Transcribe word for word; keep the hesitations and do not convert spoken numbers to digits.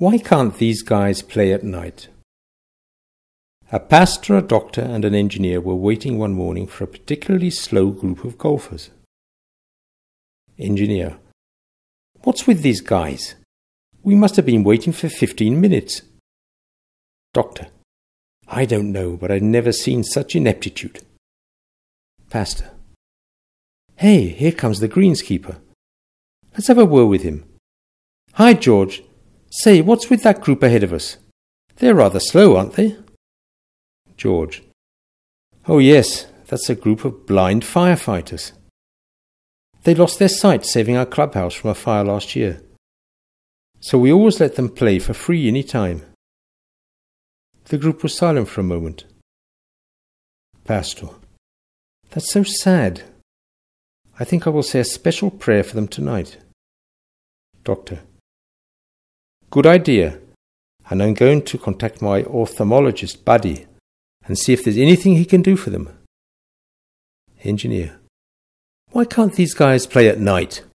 Why can't these guys play at night? A pastor, a doctor, and an engineer were waiting one morning for a particularly slow group of golfers. Engineer: What's with these guys? We must have been waiting for fifteen minutes. Doctor: I don't know, but I've never seen such ineptitude. Pastor: Hey, here comes the greenskeeper. Let's have a word with him. Hi, George. Say, what's with that group ahead of us? They're rather slow, aren't they? George: Oh yes, that's a group of blind firefighters. They lost their sight saving our clubhouse from a fire last year. So we always let them play for free any time. The group was silent for a moment. Pastor: That's so sad. I think I will say a special prayer for them tonight. Doctor: Good idea, and I'm going to contact my ophthalmologist buddy and see if there's anything he can do for them. Engineer: Why can't these guys play at night?